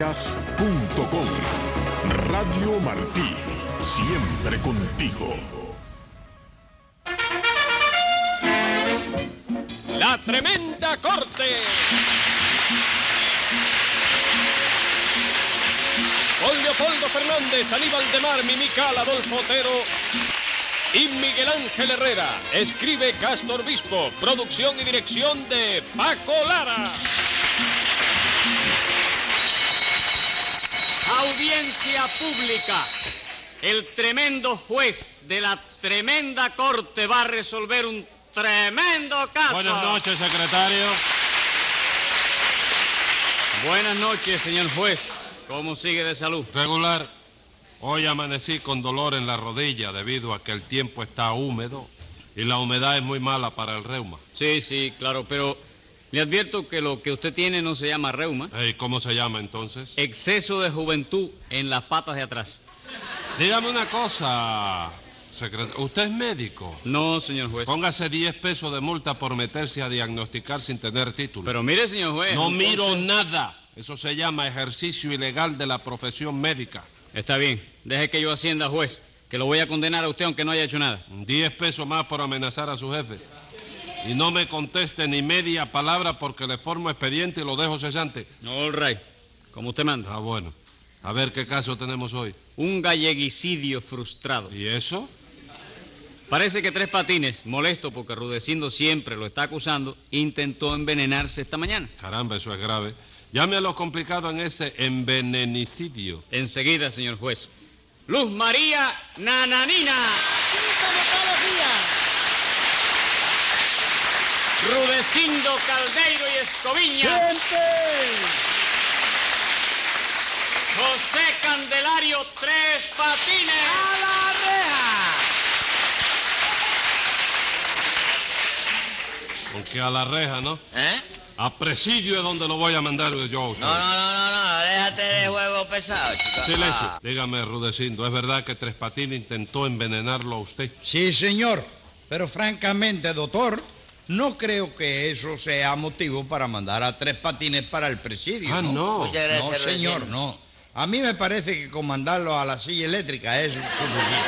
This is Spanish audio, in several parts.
Noticias.com. Radio Martí, siempre contigo. La Tremenda Corte. Con Leopoldo Fernández, Aníbal de Mar, Mimical, Adolfo Otero y Miguel Ángel Herrera. Escribe Castor Bispo. Producción y dirección de Paco Lara. Audiencia pública. El tremendo juez de la tremenda corte va a resolver un tremendo caso. Buenas noches, secretario. Buenas noches, señor juez. ¿Cómo sigue de salud? Regular. Hoy amanecí con dolor en la rodilla debido a que el tiempo está húmedo y la humedad es muy mala para el reuma. Sí, claro, pero le advierto que lo que usted tiene no se llama reuma. ¿Y cómo se llama entonces? Exceso de juventud en las patas de atrás. Dígame una cosa, secretario. ¿Usted es médico? No, señor juez. Póngase 10 pesos de multa por meterse a diagnosticar sin tener título. Pero mire, señor juez. No miro nada. Eso se llama ejercicio ilegal de la profesión médica. Está bien. Deje que yo ascienda, juez, que lo voy a condenar a usted aunque no haya hecho nada. 10 pesos más por amenazar a su jefe. Y no me conteste ni media palabra porque le formo expediente y lo dejo cesante. All right. Como usted manda. Ah, bueno. A ver qué caso tenemos hoy. Un galleguicidio frustrado. ¿Y eso? Parece que Tres Patines, molesto porque Rudecindo siempre lo está acusando, intentó envenenarse esta mañana. Caramba, eso es grave. Llame a lo complicado en ese envenenicidio. Enseguida, señor juez. Luz María Nananina. Sí, como todos los días. Rudecindo Caldeiro y Escoviña. ¡Siempre! José Candelario Tres Patines. ¡A la reja! Porque a la reja, ¿no? ¿Eh? A presidio es donde lo voy a mandar yo a usted. No, déjate de juego pesado, chico. Silencio. Dígame, Rudecindo, ¿es verdad que Tres Patines intentó envenenarlo a usted? Sí, señor. Pero francamente, doctor, no creo que eso sea motivo para mandar a Tres Patines para el presidio. Ah, no. Muchas gracias, No, señor, Rudecindo. no. A mí me parece que con mandarlo a la silla eléctrica es suficiente.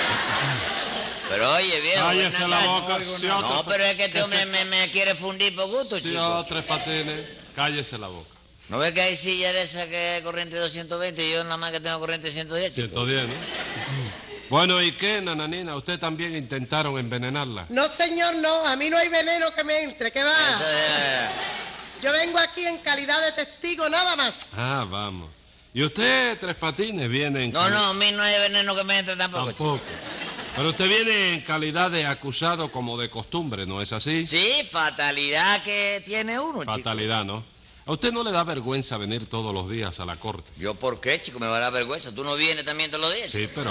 Pero oye, viejo. Cállese ven la acá. boca, no, sí, No, otro- pero es que este hombre me quiere fundir por gusto, Sí, chico. Tres Patines, cállese la boca. ¿No ves que hay sillas de esas que es corriente 220 y yo nada más que tengo corriente 110, chico? 110, ¿no? Bueno, ¿y qué, Nananina? ¿Usted también intentaron envenenarla? No, señor, no. A mí no hay veneno que me entre. ¿Qué va? Eso es- Yo vengo aquí en calidad de testigo, nada más. Ah, vamos. ¿Y usted, Tres Patines, viene en... No, a mí no hay veneno que me entre tampoco, chico. Tampoco. Pero usted viene en calidad de acusado como de costumbre, ¿no es así? Sí, fatalidad que tiene uno, chico. Fatalidad, ¿no? ¿A usted no le da vergüenza venir todos los días a la corte? ¿Yo por qué, chico? Me va a dar vergüenza. ¿Tú no vienes también todos los días, Sí, chico? pero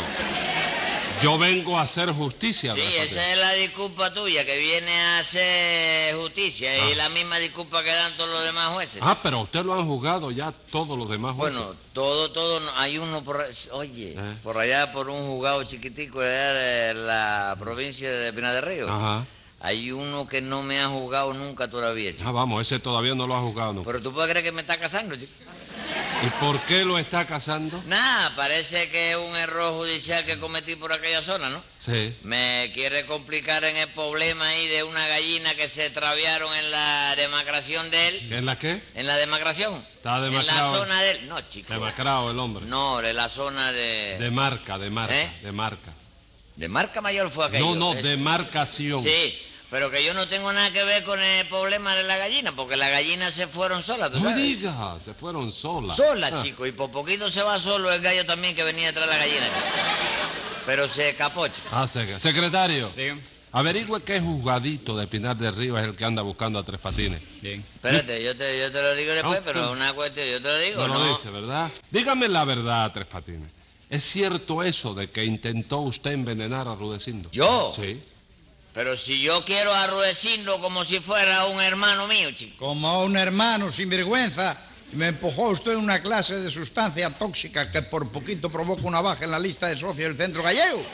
yo vengo a hacer justicia. Sí, Tres Patines. esa es la disculpa tuya, que viene a hacer justicia y la misma disculpa que dan todos los demás jueces. Ah, pero a usted lo han juzgado ya todos los demás jueces. Bueno, todo, hay uno por... Oye, por allá, por un juzgado chiquitico allá de la provincia de Pinar del Río. Ajá. Hay uno que no me ha juzgado nunca todavía, chico. Ah, vamos, ese todavía no lo ha juzgado nunca. Pero tú puedes creer que me está casando, chico. ¿Y por qué lo está casando? Nada, parece que es un error judicial que cometí por aquella zona, ¿no? Sí. Me quiere complicar en el problema ahí de una gallina que se extraviaron en la demacración de él. ¿Qué es la qué? ¿En la demacración? Está En demacrado. la zona de él. No, chico. Demacrado el hombre. No, de la zona de... De marca, ¿Eh? de marca. ¿De marca mayor fue aquello? No, ¿eh? demarcación. Sí, pero que yo no tengo nada que ver con el problema de la gallina, porque las gallinas se fueron solas, ¿tú No sabes? diga, se fueron solas. Solas, Ah. chico, y por poquito se va solo el gallo también que venía detrás de la gallina, chico. Pero se escapó, chico. Ah, secretario, Dígame. averigüe qué juzgadito de Pinar del Río es el que anda buscando a Tres Patines. Bien. Espérate, yo te lo digo después, No, pero tú- una cuestión, yo te lo digo, No ¿no? lo dice, ¿verdad? Dígame la verdad, Tres Patines. ¿Es cierto eso de que intentó usted envenenar a Rudecindo? ¿Yo? Sí. Pero si yo quiero a Rudecindo como si fuera un hermano mío, chico. Como a un hermano sin vergüenza, me empujó usted en una clase de sustancia tóxica que por poquito provoca una baja en la lista de socios del Centro Gallego.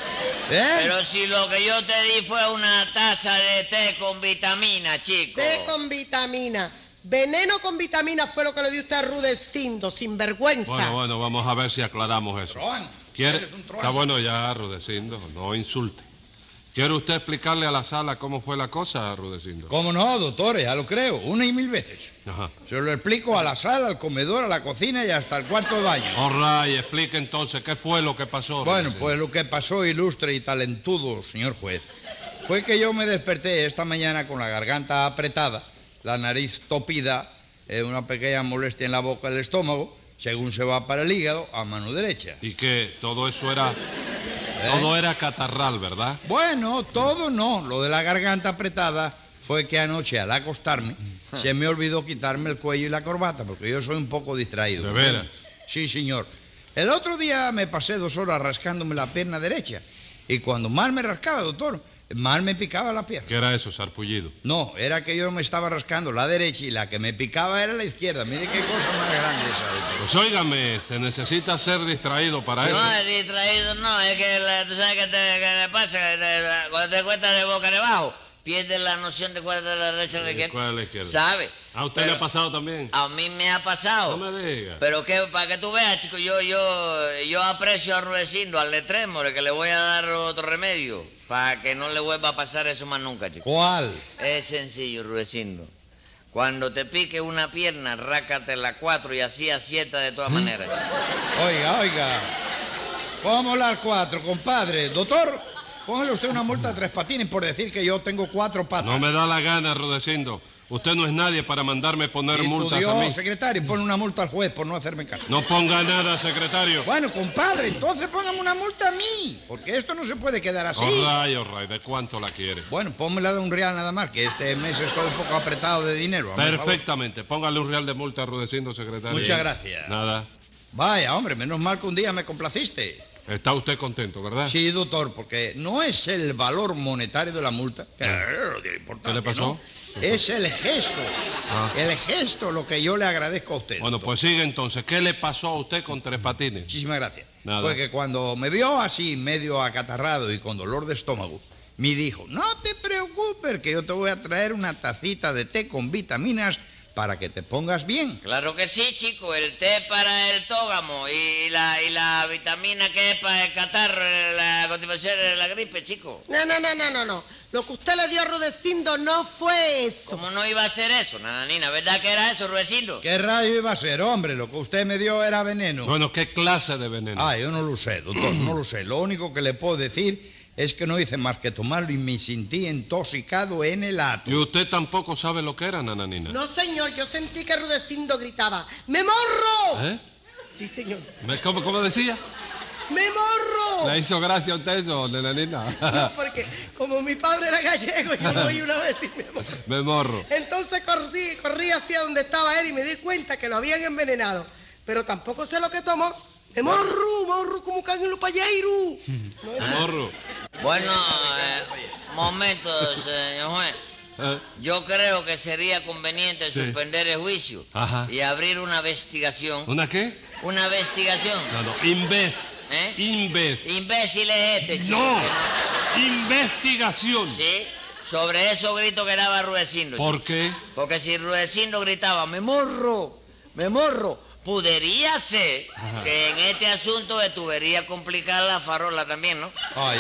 Pero si lo que yo te di fue una taza de té con vitamina, chico. Té con vitamina. Veneno con vitaminas fue lo que le dio usted a Rudecindo, sinvergüenza. Bueno, vamos a ver si aclaramos eso. Troan, ¿Quiere? eres un truán. Está bueno ya, Rudecindo, no insulte. ¿Quiere usted explicarle a la sala cómo fue la cosa, Rudecindo? ¿Cómo no, doctor? Ya lo creo, 1 y 1000 veces. Ajá. Se lo explico a la sala, al comedor, a la cocina y hasta el cuarto de baño. All right, explique entonces qué fue lo que pasó. Bueno, Rudecindo. pues lo que pasó, ilustre y talentudo, señor juez, fue que yo me desperté esta mañana con la garganta apretada, la nariz topida, una pequeña molestia en la boca del estómago, según se va para el hígado, a mano derecha. Y que todo eso era... Todo era catarral, ¿verdad? Bueno, todo no. Lo de la garganta apretada fue que anoche, al acostarme, se me olvidó quitarme el cuello y la corbata, porque yo soy un poco distraído. ¿De veras? Sí, señor. El otro día me pasé 2 horas rascándome la pierna derecha, y cuando mal me rascaba, doctor, mal me picaba la pierna. ¿Qué era eso, sarpullido? No, era que yo me estaba rascando la derecha y la que me picaba era la izquierda. Mire qué cosa más grande esa, doctor. Pues óigame, se necesita ser distraído para eso. No, el distraído no, es que tú sabes qué te pasa, cuando te cuestas de boca debajo, pierdes la noción de cuál es la derecha y la izquierda. ¿Cuál es la izquierda? ¿Sabe? ¿A usted le ha pasado también? A mí me ha pasado. No me diga. Pero que para que tú veas, chico, yo aprecio a Rudecindo, al letremo, que le voy a dar otro remedio, para que no le vuelva a pasar eso más nunca, chico. ¿Cuál? Es sencillo, Rudecindo. Cuando te pique una pierna, rácate la 4 y así acierta de todas maneras, chico. Oiga. ¿Cómo las 4, compadre? Doctor, póngale usted una multa a 3 Patines por decir que yo tengo 4 patas. No me da la gana, Rudecindo. Usted no es nadie para mandarme poner Y tu multas Dios, a mí. secretario, pone una multa al juez por no hacerme caso. No ponga nada, secretario. Bueno, compadre, entonces póngame una multa a mí, porque esto no se puede quedar así. All right. ¿De cuánto la quiere? Bueno, pónmela de 1 real nada más, que este mes estoy un poco apretado de dinero. hazme el favor. Perfectamente. Póngale 1 real de multa a Rudecindo, secretario. Muchas gracias. Nada. Vaya, hombre, menos mal que un día me complaciste. Está usted contento, ¿verdad? Sí, doctor, porque no es el valor monetario de la multa, que no tiene importancia, ¿Qué le pasó? ¿no? Es el gesto. Ah. El gesto lo que yo le agradezco a usted. Bueno, doctor. pues sigue entonces. ¿Qué le pasó a usted con 3 Patines? Muchísimas gracias. Nada. Porque cuando me vio así, medio acatarrado y con dolor de estómago, me dijo, no te preocupes, que yo te voy a traer una tacita de té con vitaminas para que te pongas bien. Claro que sí, chico, el té para el tógamo y la vitamina que es para el catarro, la constipación, la gripe, chico. No. Lo que usted le dio a Rudecindo no fue eso. ¿Cómo no iba a ser eso, nananina? ¿Verdad que era eso, Rudecindo? ¿Qué rayo iba a ser, hombre? Lo que usted me dio era veneno. Bueno, ¿qué clase de veneno? Ah, yo no lo sé, doctor, no lo sé. Lo único que le puedo decir es que no hice más que tomarlo y me sentí intoxicado en el acto. ¿Y usted tampoco sabe lo que era, nananina? No, señor, yo sentí que Rudecindo gritaba, ¡me morro! ¿Eh? Sí, señor. ¿Cómo decía? ¡Me morro! ¿Le hizo gracia a usted eso, nananina? No, porque como mi padre era gallego, yo lo oí una vez y me morro. Me morro. Entonces corrí hacia donde estaba él y me di cuenta que lo habían envenenado. Pero tampoco sé lo que tomó. ¡Me morro, como can en los palleiros! Me morro. Bueno, momento, señor juez. ¿Eh? Yo creo que sería conveniente Sí. suspender el juicio Ajá. y abrir una investigación. ¿Una qué? Una investigación. No. Inves. ¿Eh? Inves. Imbécil es este, chico. No. que Investigación. Sí, sobre esos gritos que daba Rudecindo. ¿Por qué? Porque si Rudecindo gritaba, me morro, podría ser Ajá. que en este asunto de tubería complicar la farola también, ¿no? Ay,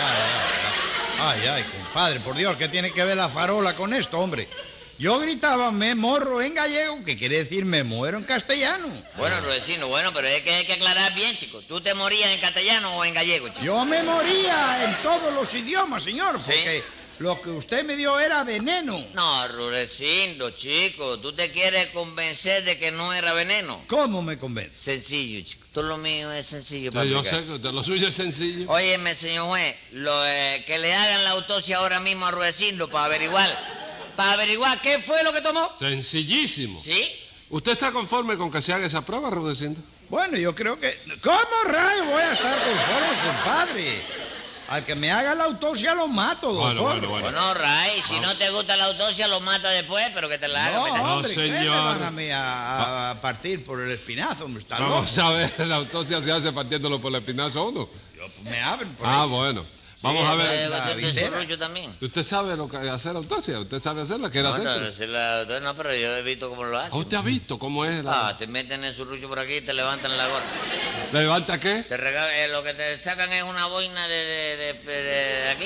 compadre, por Dios, ¿qué tiene que ver la farola con esto, hombre? Yo gritaba, me morro en gallego, que quiere decir me muero en castellano. Bueno, Rudecindo, pero es que hay que aclarar bien, chico. ¿Tú te morías en castellano o en gallego, chico? Yo me moría en todos los idiomas, señor, ¿Sí? porque lo que usted me dio era veneno. No, Rudecindo, chico, tú te quieres convencer de que no era veneno. ¿Cómo me convence? Sencillo, chico. Todo lo mío es sencillo. Sí, para yo explicar. sé que de lo suyo es sencillo. Óyeme, señor juez, que le hagan la autopsia ahora mismo a Rudecindo para averiguar qué fue lo que tomó. Sencillísimo. ¿Sí? ¿Usted está conforme con que se haga esa prueba, Rudecindo? Bueno, yo creo que... ¿Cómo rayo voy a estar conforme, compadre? Al que me haga la autopsia lo mato, doctor. Bueno. Bueno, Ray, si no te gusta la autopsia, lo mata después, pero que te la haga. No, ¿verdad? hombre, ¿qué me señor. van a, mí a partir por el espinazo? Hombre, está Vamos loco. a ver, la autopsia se hace partiéndolo por el espinazo a uno. Me abren por Ah, ahí. bueno. Vamos a ver. la ¿Usted tiene vitera. surrucho también? ¿Usted sabe lo que hacer autopsia? ¿Usted sabe hacerla? ¿Quiere No, hacerla? no, pero yo he visto cómo lo hacen. ¿Usted ha visto cómo es la... Ah, te meten el surrucho por aquí y te levantan la gorra. ¿Levanta qué? Lo que te sacan es una boina de aquí.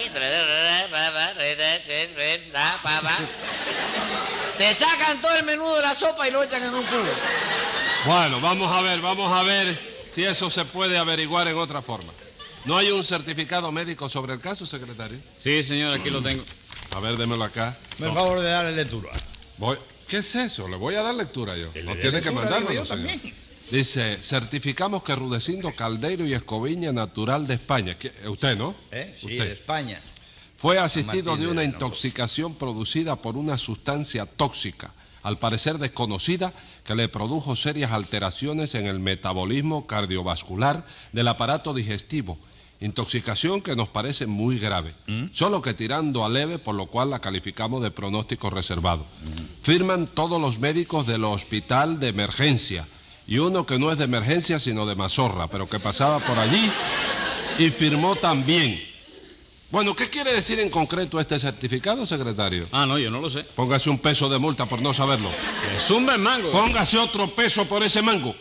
Te sacan todo el menú de la sopa y lo echan en un cubo. Bueno, vamos a ver si eso se puede averiguar en otra forma. ¿No hay un certificado médico sobre el caso, secretario? Sí, señor, aquí lo tengo. A ver, démelo acá. Por favor de darle lectura. ¿Qué es eso? Le voy a dar lectura yo. Que le No dé tiene que lectura, mandármelo, digo yo señor. también. Dice, certificamos que Rudecindo Caldeiro y Escoviña, natural de España. Usted, ¿no? Sí, Usted. de España. Fue asistido Martín de una de intoxicación producida por una sustancia tóxica, al parecer desconocida, que le produjo serias alteraciones en el metabolismo cardiovascular del aparato digestivo. Intoxicación que nos parece muy grave, solo que tirando a leve, por lo cual la calificamos de pronóstico reservado. Firman todos los médicos del hospital de emergencia, y uno que no es de emergencia sino de mazorra, pero que pasaba por allí y firmó también. Bueno, ¿qué quiere decir en concreto este certificado, secretario? Ah, no, yo no lo sé. Póngase un peso de multa por no saberlo. Zumba el mango. Póngase otro peso por ese mango.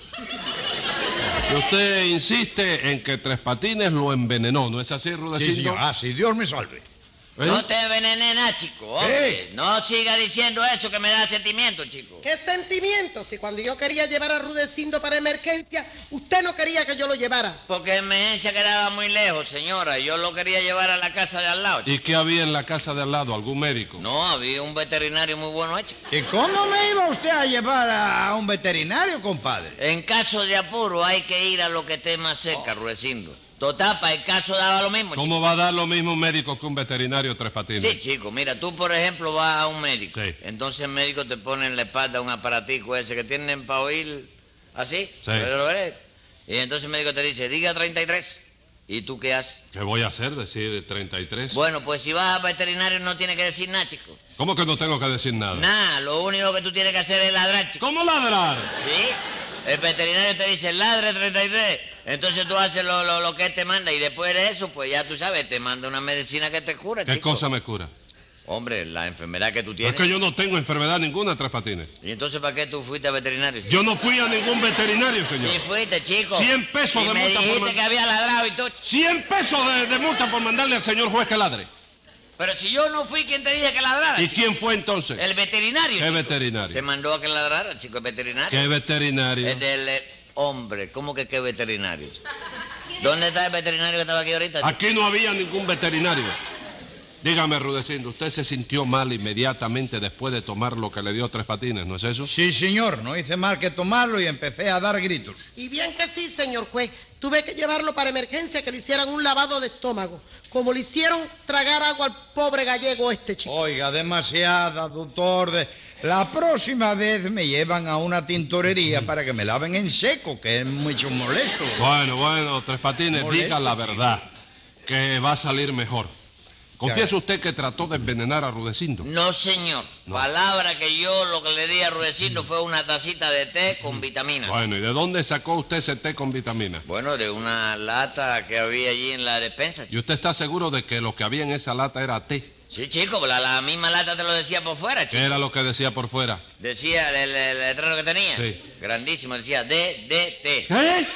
Y usted insiste en que Tres Patines lo envenenó, ¿no es así, Sí, Rudecindo? señor. Ah, sí, Dios me salve. ¿Eh? No te envenenes nada, chico. Hombre. No siga diciendo eso que me da sentimiento, chico. ¿Qué sentimiento? Si cuando yo quería llevar a Rudecindo para emergencia, usted no quería que yo lo llevara. Porque emergencia quedaba muy lejos, señora. Yo lo quería llevar a la casa de al lado, chico. ¿Y qué había en la casa de al lado? ¿Algún médico? No, había un veterinario muy bueno hecho. ¿Y cómo me iba usted a llevar a un veterinario, compadre? En caso de apuro hay que ir a lo que esté más cerca, Rudecindo. Total, para el caso daba lo mismo, chico. ¿Cómo va a dar lo mismo un médico que un veterinario Tres Patines? Sí, chico, mira, tú por ejemplo vas a un médico. Sí. Entonces el médico te pone en la espalda un aparatico ese que tienen para oír así. Sí. ¿Lo ves? Y entonces el médico te dice, diga 33. ¿Y tú qué haces? ¿Qué voy a hacer? ¿Decir 33? Bueno, pues si vas al veterinario no tienes que decir nada, chico. ¿Cómo que no tengo que decir nada? Nada, lo único que tú tienes que hacer es ladrar, chico. ¿Cómo ladrar? ¿Sí? El veterinario te dice, ladre 33. Entonces tú haces lo que él te manda y después de eso, pues ya tú sabes, te manda una medicina que te cura, ¿Qué chico. cosa me cura? Hombre, la enfermedad que tú Es tienes. que yo no tengo enfermedad ninguna, Tres Patines. ¿Y entonces para qué tú fuiste al veterinario, chico? Yo no fui a ningún veterinario, señor. Sí fuiste, chico. 100 pesos Y de me multa por dijiste man- que había ladrado y todo. 100 pesos de multa por mandarle al señor juez que ladre. Pero si yo no fui quien te dije que ladrara, ¿Y chico. quién fue entonces? El veterinario, ¿Qué chico. veterinario? Te mandó a que ladrara, chico, el veterinario. ¿Qué veterinario? El del hombre. ¿Cómo que qué veterinario? ¿Dónde está el veterinario que estaba aquí ahorita, chico? Aquí no había ningún veterinario. Dígame, Rudecindo, usted se sintió mal inmediatamente después de tomar lo que le dio Tres Patines, ¿no es eso? Sí, señor. No hice mal que tomarlo y empecé a dar gritos. Y bien que sí, señor juez. Tuve que llevarlo para emergencia, que le hicieran un lavado de estómago. Como le hicieron tragar agua al pobre gallego este, chico. Oiga, demasiada, doctor. La próxima vez me llevan a una tintorería para que me laven en seco, que es mucho molesto. Bueno, Tres Patines, Molesto, diga la chico. verdad, que va a salir mejor. ¿Confiesa usted que trató de envenenar a Rudecindo? No, señor. No. Palabra que yo lo que le di a Rudecindo fue una tacita de té con vitaminas. Bueno, ¿y de dónde sacó usted ese té con vitaminas? Bueno, de una lata que había allí en la despensa, ¿Y chico. usted está seguro de que lo que había en esa lata era té? Sí, chico, la misma lata te lo decía por fuera, ¿Qué chico. era lo que decía por fuera? Decía el letrero que tenía. Sí. Grandísimo, decía DDT. ¿Qué?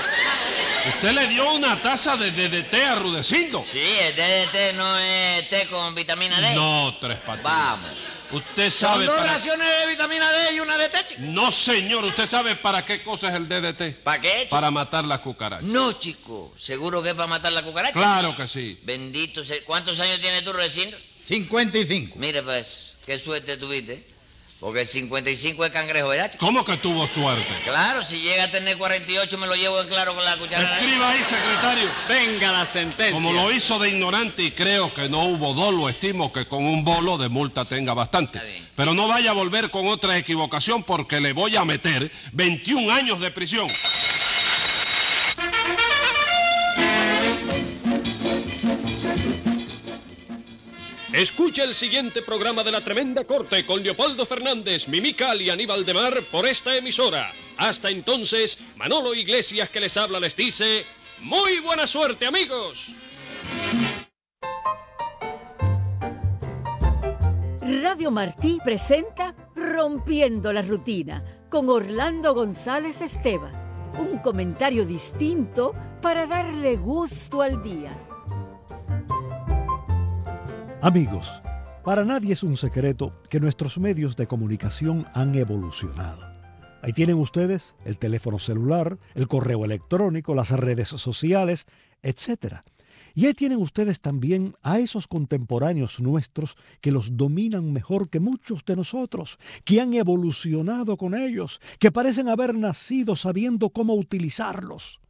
¿Usted le dio una taza de té a Rudecindo? Sí, el DDT no es té con vitamina D. No, Tres Patines. Vamos. Usted Son sabe dos para... raciones de vitamina D y una de té, chico. No, señor, ¿usted sabe para qué cosa es el DDT? ¿Para qué, chico? Para matar las cucarachas. No, chico. ¿Seguro que es para matar la cucaracha? Claro que sí. Bendito sea. ¿Cuántos años tienes tú, Rudecindo? 55. Mire, pues, qué suerte tuviste. Porque el 55 es cangrejo, ¿verdad, chico? ¿Cómo que tuvo suerte? Claro, si llega a tener 48 me lo llevo en claro con la cuchara. Escriba ahí, secretario. Venga la sentencia. Como lo hizo de ignorante y creo que no hubo dolo, estimo que con un bolo de multa tenga bastante. Está bien. Pero no vaya a volver con otra equivocación porque le voy a meter 21 años de prisión. Escucha el siguiente programa de La Tremenda Corte con Leopoldo Fernández, Mimical y Aníbal de Mar por esta emisora. Hasta entonces, Manolo Iglesias que les habla les dice, ¡muy buena suerte, amigos! Radio Martí presenta Rompiendo la Rutina con Orlando González Esteban. Un comentario distinto para darle gusto al día. Amigos, para nadie es un secreto que nuestros medios de comunicación han evolucionado. Ahí tienen ustedes el teléfono celular, el correo electrónico, las redes sociales, etc. Y ahí tienen ustedes también a esos contemporáneos nuestros que los dominan mejor que muchos de nosotros, que han evolucionado con ellos, que parecen haber nacido sabiendo cómo utilizarlos.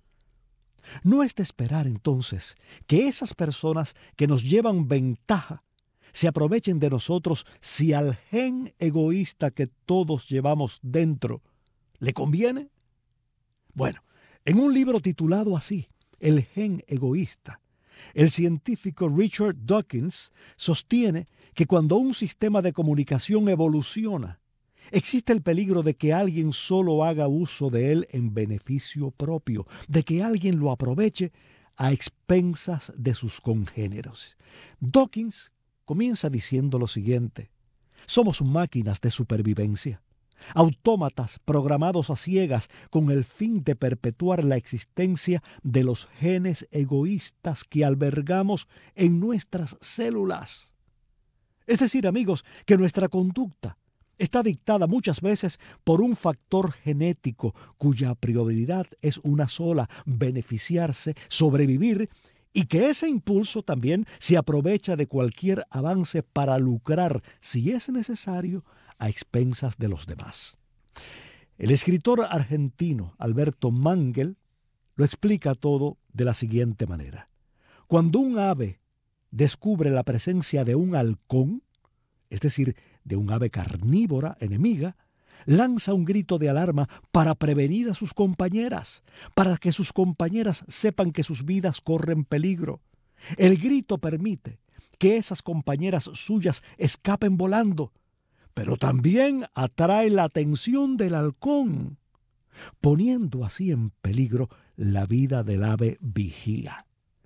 No es de esperar entonces que esas personas que nos llevan ventaja se aprovechen de nosotros si al gen egoísta que todos llevamos dentro le conviene. Bueno, en un libro titulado así, El gen egoísta, el científico Richard Dawkins sostiene que cuando un sistema de comunicación evoluciona, existe el peligro de que alguien solo haga uso de él en beneficio propio, de que alguien lo aproveche a expensas de sus congéneros. Dawkins comienza diciendo lo siguiente: somos máquinas de supervivencia, autómatas programados a ciegas con el fin de perpetuar la existencia de los genes egoístas que albergamos en nuestras células. Es decir, amigos, que nuestra conducta está dictada muchas veces por un factor genético cuya prioridad es una sola: beneficiarse, sobrevivir, y que ese impulso también se aprovecha de cualquier avance para lucrar, si es necesario, a expensas de los demás. El escritor argentino Alberto Mangel lo explica todo de la siguiente manera. Cuando un ave descubre la presencia de un halcón, es decir, de un ave carnívora enemiga, lanza un grito de alarma para prevenir a sus compañeras, para que sus compañeras sepan que sus vidas corren peligro. El grito permite que esas compañeras suyas escapen volando, pero también atrae la atención del halcón, poniendo así en peligro la vida del ave vigía.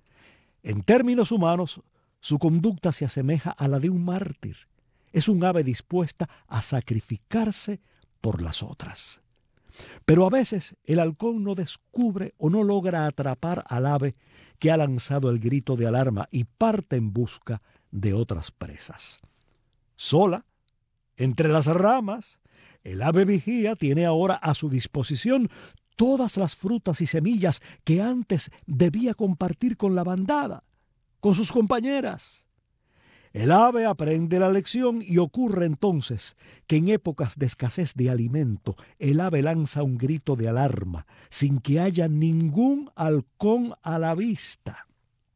En términos humanos, su conducta se asemeja a la de un mártir. Es un ave dispuesta a sacrificarse por las otras. Pero a veces el halcón no descubre o no logra atrapar al ave que ha lanzado el grito de alarma y parte en busca de otras presas. Sola, entre las ramas, el ave vigía tiene ahora a su disposición todas las frutas y semillas que antes debía compartir con la bandada, con sus compañeras. El ave aprende la lección y ocurre entonces que en épocas de escasez de alimento, el ave lanza un grito de alarma sin que haya ningún halcón a la vista.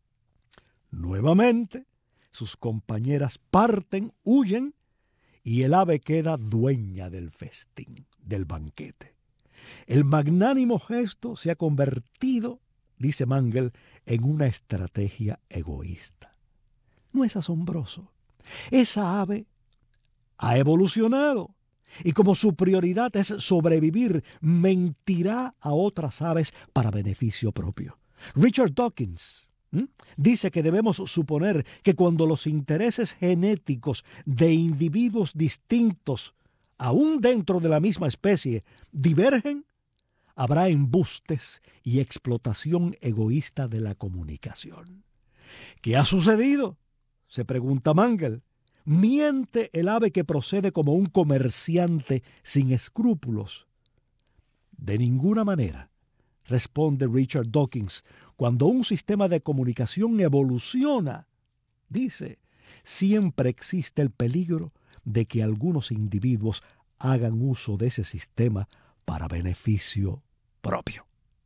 Nuevamente, sus compañeras parten, huyen, y el ave queda dueña del festín, del banquete. El magnánimo gesto se ha convertido, dice Mangel, en una estrategia egoísta. ¿No es asombroso? Esa ave ha evolucionado y como su prioridad es sobrevivir, mentirá a otras aves para beneficio propio. Richard Dawkins dice que debemos suponer que cuando los intereses genéticos de individuos distintos, aún dentro de la misma especie, divergen, habrá embustes y explotación egoísta de la comunicación. ¿Qué ha sucedido?, se pregunta Mangel. ¿Miente el ave que procede como un comerciante sin escrúpulos? De ninguna manera, responde Richard Dawkins. Cuando un sistema de comunicación evoluciona, dice, siempre existe el peligro de que algunos individuos hagan uso de ese sistema para beneficio propio.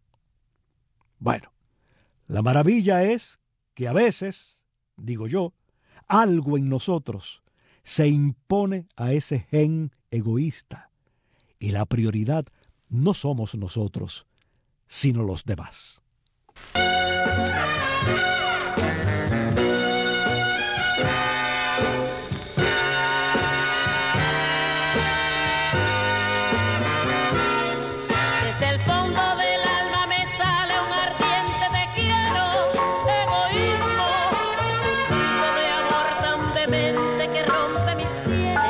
Bueno, la maravilla es que a veces, digo yo, algo en nosotros se impone a ese gen egoísta y la prioridad no somos nosotros, sino los demás. Desde el fondo del alma me sale un ardiente te quiero, egoísmo, un grito de amor tan demente que rompe mis cielos.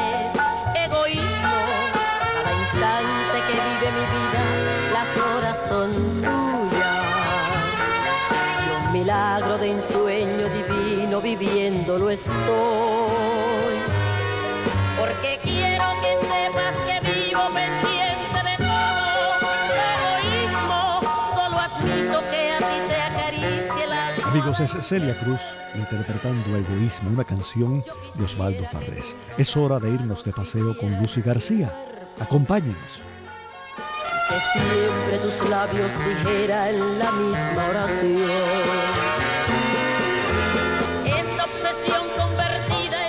milagro de ensueño divino viviéndolo estoy. Porque quiero que sepas que vivo pendiente de todo egoísmo. Solo admito que a ti te acaricie el alma. Amigos, es Celia Cruz interpretando Egoísmo, una canción de Osvaldo Farrés. Es hora de irnos de paseo con Lucy García. Acompáñenos. Que siempre tus labios dijeran la misma oración. Esta obsesión convertida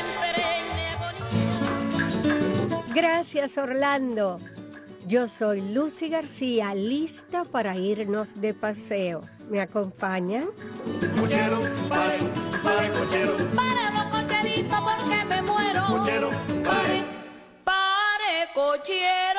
en perenne agonía. Gracias, Orlando. Yo soy Lucy García, lista para irnos de paseo. ¿Me acompañan? Cochero, pare, pare, cochero. Para los cocheritos porque me muero. Cochero, pare. Pare, cochero.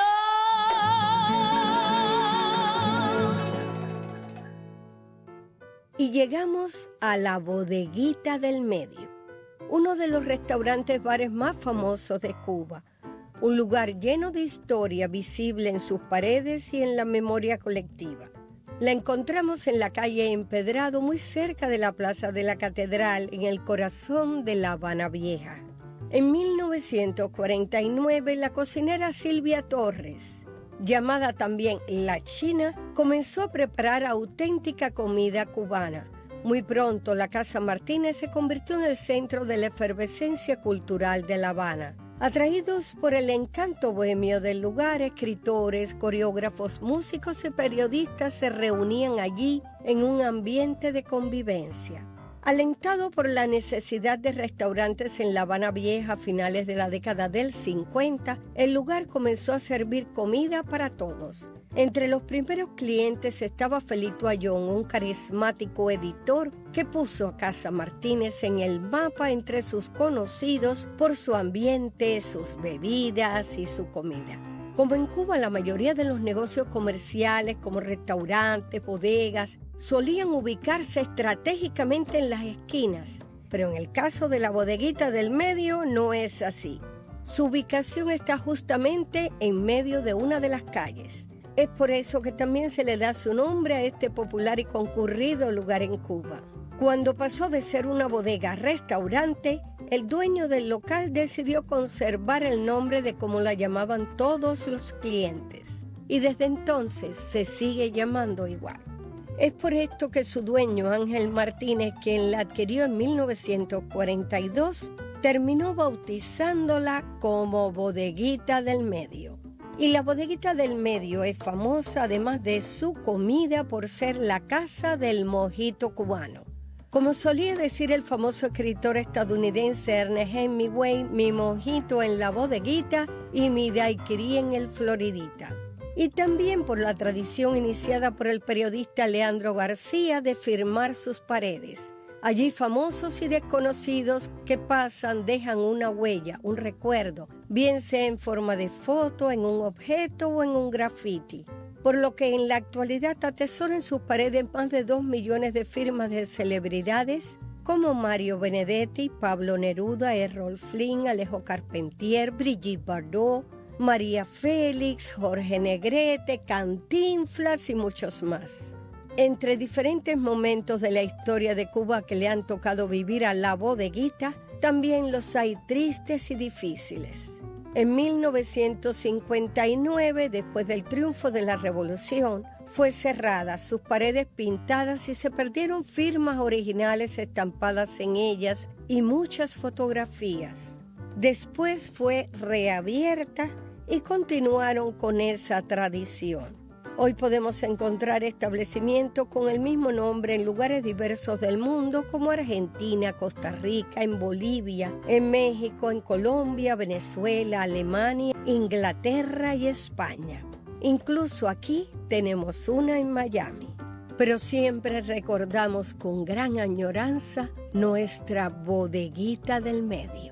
Y llegamos a la Bodeguita del Medio, uno de los restaurantes bares más famosos de Cuba. Un lugar lleno de historia visible en sus paredes y en la memoria colectiva. La encontramos en la calle Empedrado, muy cerca de la Plaza de la Catedral, en el corazón de La Habana Vieja. En 1949, la cocinera Silvia Torres, llamada también La China, comenzó a preparar auténtica comida cubana. Muy pronto, la Casa Martínez se convirtió en el centro de la efervescencia cultural de La Habana. Atraídos por el encanto bohemio del lugar, escritores, coreógrafos, músicos y periodistas se reunían allí en un ambiente de convivencia. Alentado por la necesidad de restaurantes en La Habana Vieja a finales de la década del 50, el lugar comenzó a servir comida para todos. Entre los primeros clientes estaba Felito Ayón, un carismático editor que puso a Casa Martínez en el mapa entre sus conocidos por su ambiente, sus bebidas y su comida. Como en Cuba, la mayoría de los negocios comerciales, como restaurantes, bodegas, solían ubicarse estratégicamente en las esquinas, pero en el caso de la Bodeguita del Medio no es así. Su ubicación está justamente en medio de una de las calles. Es por eso que también se le da su nombre a este popular y concurrido lugar en Cuba. Cuando pasó de ser una bodega a restaurante, el dueño del local decidió conservar el nombre de como la llamaban todos los clientes. Y desde entonces se sigue llamando igual. Es por esto que su dueño, Ángel Martínez, quien la adquirió en 1942, terminó bautizándola como Bodeguita del Medio. Y la Bodeguita del Medio es famosa, además de su comida, por ser la casa del mojito cubano. Como solía decir el famoso escritor estadounidense Ernest Hemingway, mi mojito en la bodeguita y mi daiquiri en el Floridita. Y también por la tradición iniciada por el periodista Leandro García de firmar sus paredes. Allí famosos y desconocidos que pasan dejan una huella, un recuerdo, bien sea en forma de foto, en un objeto o en un graffiti. Por lo que en la actualidad atesora en sus paredes más de 2 millones de firmas de celebridades como Mario Benedetti, Pablo Neruda, Errol Flynn, Alejo Carpentier, Brigitte Bardot, María Félix, Jorge Negrete, Cantinflas y muchos más. Entre diferentes momentos de la historia de Cuba que le han tocado vivir a la Bodeguita, también los hay tristes y difíciles. En 1959, después del triunfo de la Revolución, fue cerrada, sus paredes pintadas y se perdieron firmas originales estampadas en ellas y muchas fotografías. Después fue reabierta y continuaron con esa tradición. Hoy podemos encontrar establecimientos con el mismo nombre en lugares diversos del mundo como Argentina, Costa Rica, en Bolivia, en México, en Colombia, Venezuela, Alemania, Inglaterra y España. Incluso aquí tenemos una en Miami. Pero siempre recordamos con gran añoranza nuestra Bodeguita del Medio.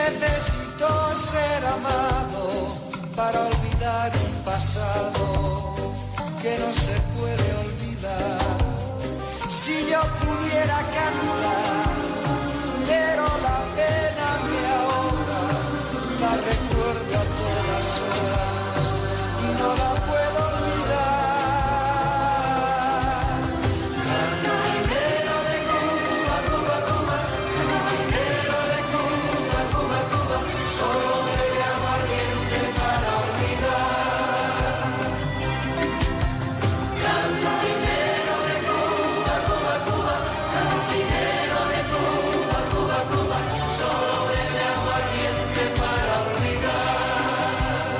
Necesito ser amado para olvidar un pasado que no se puede olvidar. Si yo pudiera cantar, pero la pena me ahoga, la recuerdo a todas horas y no la puedo olvidar. Cantinero de Cuba, Cuba, Cuba, cantinero de Cuba, Cuba, Cuba, solo bebe aguardiente para olvidar. Cantinero de Cuba, Cuba, Cuba, cantinero de Cuba, Cuba, Cuba, solo bebe aguardiente para olvidar.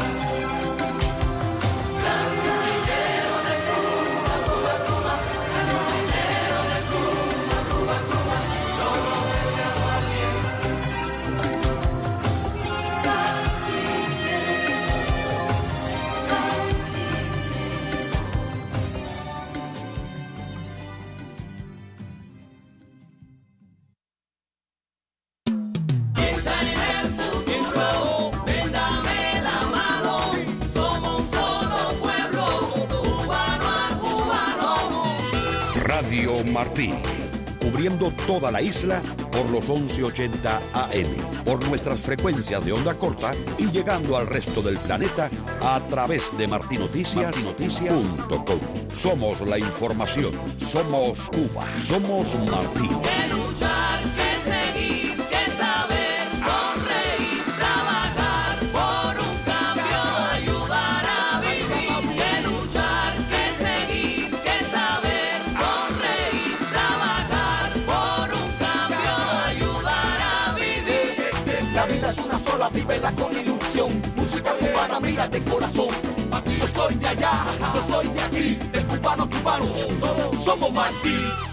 Cantinero de Cuba, Cuba, Cuba, cantinero de Cuba, Cuba, Cuba, solo bebe aguardiente. Piensa en el futuro, véndame la mano. Somos un solo pueblo, cubano a cubano. Radio Martí, cubriendo toda la isla por los 1180 AM, por nuestras frecuencias de onda corta y llegando al resto del planeta a través de martinoticias.com. Somos la información, somos Cuba, somos Martí. Que luchar, que seguir, que saber, sonreír, trabajar por un cambio, ayudar a vivir. Que luchar, que seguir, que saber, sonreír, trabajar por un cambio, ayudar a vivir. La vida es una sola, vívela con ilusión. Música cubana, mira de corazón. Aquí yo soy de allá, yo soy de aquí, del cubano cubano. Todos somos Martí.